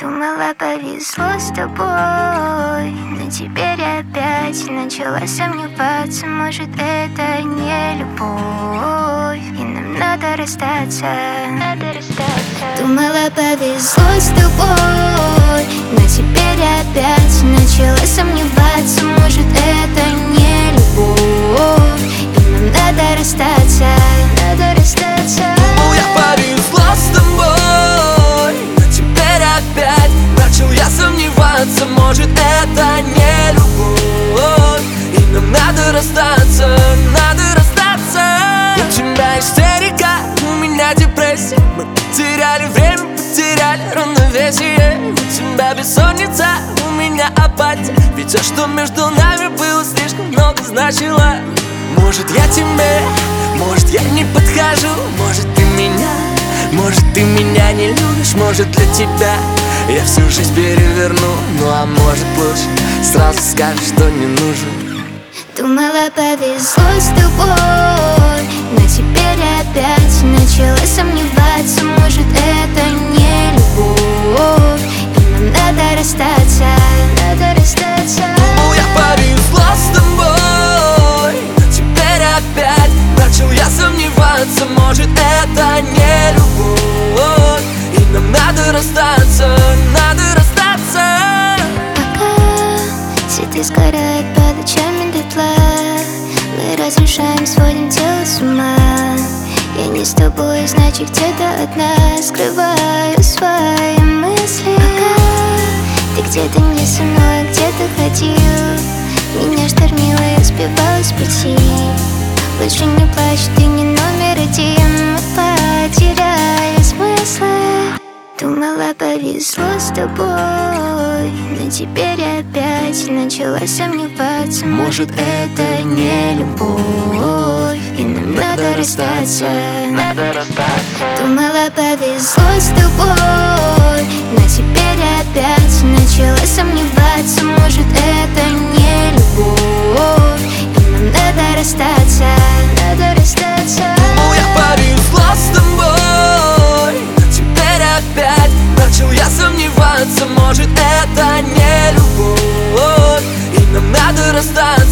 Думала, повезло с тобой, но теперь опять начала сомневаться. Может, это не любовь, и нам надо расстаться. Думала, повезло с тобой, но теперь опять начала сомневаться. Может, это не любовь, и нам надо расстаться. Думал, я повезло с тобой, но теперь опять начал я сомневаться. Может, это не любовь, и нам надо расстаться, надо расстаться. У тебя истерика, у меня депрессия. Мы потеряли время, потеряли равновесие. У тебя бессонница, у меня апатия. Ведь все, что между нами было, слишком много значило. Может, я тебе, может, я не подхожу. Может, ты меня не любишь. Может, для тебя я всю жизнь переверну. Ну а может, лучше сразу скажешь, что не нужен. Думала, повезло с тобой, но теперь опять начала сомневаться. Может, это не любовь, и нам надо расстаться. Думал, я повезло с тобой, но теперь опять начал я сомневаться. Может, это не любовь, и нам надо расстаться, надо расстаться. Пока цветы сгорают под лучами дотла, мы разрушаем, сводим тело с ума. Я не с тобой, значит, где-то одна скрываю свои мысли. Пока ты где-то не со мной, где-то ходил, меня штормило, я сбивалась с пути. Больше не плачь, ты не номер один, мы потеряли смыслы. Думала, повезло с тобой, но теперь опять начала сомневаться. Может, это не любовь, и нам надо расстаться. Думала, повезло с тобой, но теперь опять начала сомневаться. Может, это не любовь, и нам надо расстаться. Думал, я повезло с тобой, но теперь опять начал я сомневаться. Может, это не любовь, и нам надо расстаться.